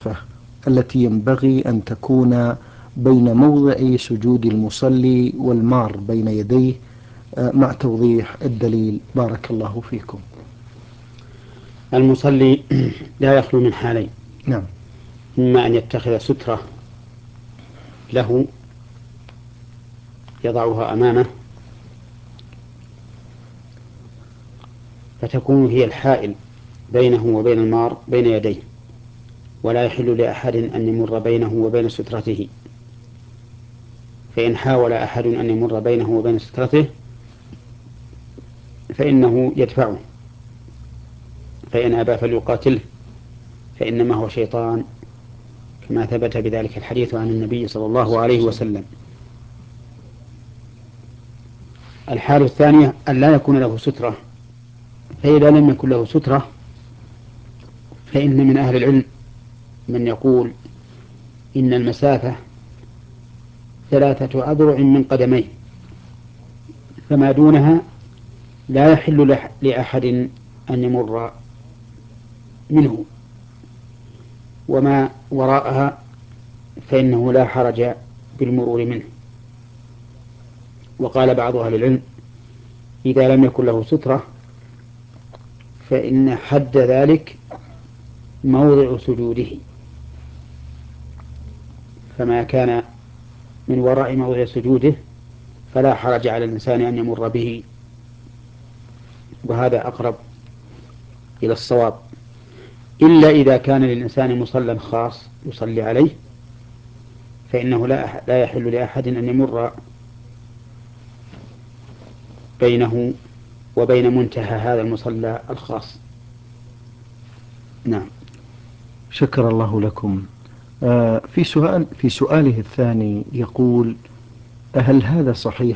التي ينبغي أن تكون بين موضع سجود المصلي والمار بين يديه، مع توضيح الدليل بارك الله فيكم. المصلي لا يخلو من حالين: نعم. إما أن يتخذ سترة له يضعها أمامه فتكون هي الحائل بينه وبين المار بين يديه، ولا يحل لأحد أن يمر بينه وبين سترته، فإن حاول أحد أن يمر بينه وبين سترته فإنه يدفعه، فإن أبى فليقاتله فإنما هو شيطان، كما ثبت بذلك الحديث عن النبي صلى الله عليه وسلم. الحالة الثانية أن لا يكون له سترة، فإذا لم يكن له سترة فإن من أهل العلم من يقول إن المسافة 3 أذرع من قدميه، فما دونها لا يحل لأحد أن يمر منه، وما وراءها فإنه لا حرج بالمرور منه. وقال بعض أهل العلم إذا لم يكن له سترة فإن حد ذلك موضع سجوده، فما كان من وراء موضع سجوده فلا حرج على الإنسان أن يمر به، وهذا أقرب إلى الصواب، إلا إذا كان للإنسان مصلى خاص يصلي عليه فإنه لا يحل لأحد أن يمر بينه وبين منتهى هذا المصلى الخاص. نعم. شكر الله لكم. في سؤاله الثاني يقول: هل هذا صحيح